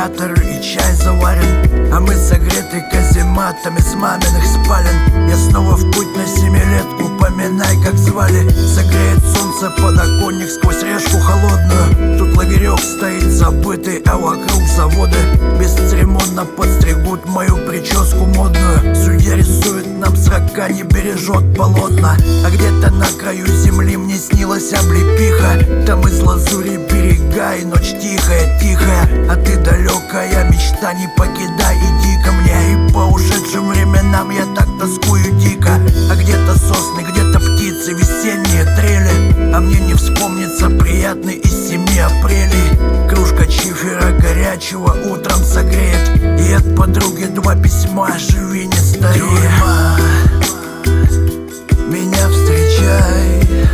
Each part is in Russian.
аккумулятор и чай заварен, а мы согреты казематами с маминых спален. Я снова в путь на семилетку, поминай, как звали. Согреет солнце подоконник сквозь решку холодную. Тут лагерек стоит забытый, а вокруг заводы бесцеремонно подстригут мою прическу модную. Судья рисует нам срока, не бережет полотна. А где-то на краю земли мне снилась облепиха. Там из лазури берега и ночь тихая, а ты далекая мечта, не покидай, иди ко мне. И по ушедшим временам я так тоскую дико. А где-то сосны, где-то птицы, весенние трели, а мне не вспомнится приятный из 7 апрелей. Кружка чифера горячего утром согреет, и от подруги 2 письма: живи, не старей. Тюрьма, меня встречай,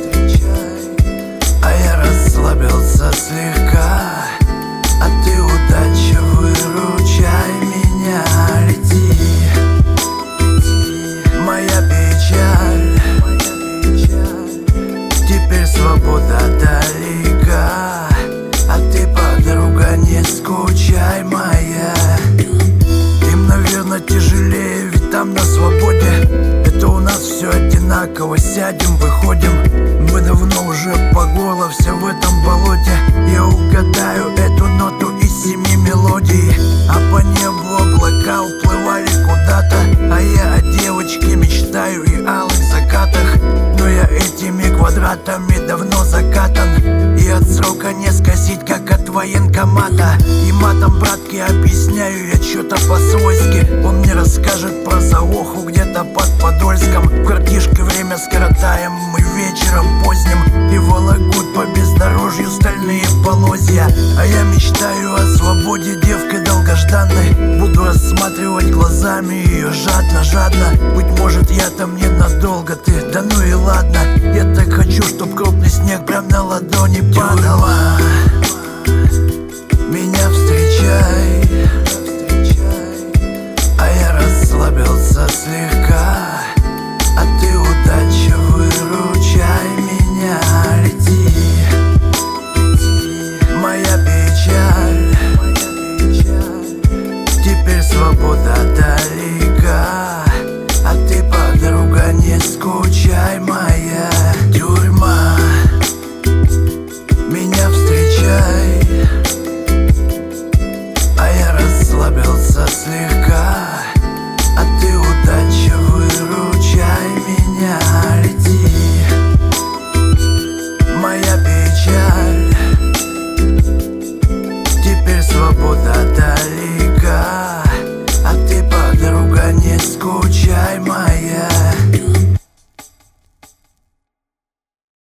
а я расслабился слегка. А ты, удача, выручай меня, лети. Моя печаль, теперь свобода далека. А ты, подруга, не скучай, моя. Им, наверное, тяжелее, ведь там на свободе это у нас все одинаково. Сядем, выходим, мы давно уже по горло все в этом болоте. Я угадаю эту ноту из 7 мелодий, а по небу облака уплывали куда-то. А я о девочке мечтаю и алых закатах. Но я этими квадратами давно закатан, и от срока не скосить, как от военкомата. И матом братке объясняю я что-то по-свойски. Он мне расскажет про заоху где-то под Подольском. В картишке время скоротаем мы вечером поздним, и волокут по бездорожью стальные полозья. А я мечтаю о свободе, девкой долгожданной. Буду рассматривать глазами ее жадно. Быть может, я там ненадолго, ты, да ну и ладно. Я так хочу, чтоб крупный снег прям на ладони падал.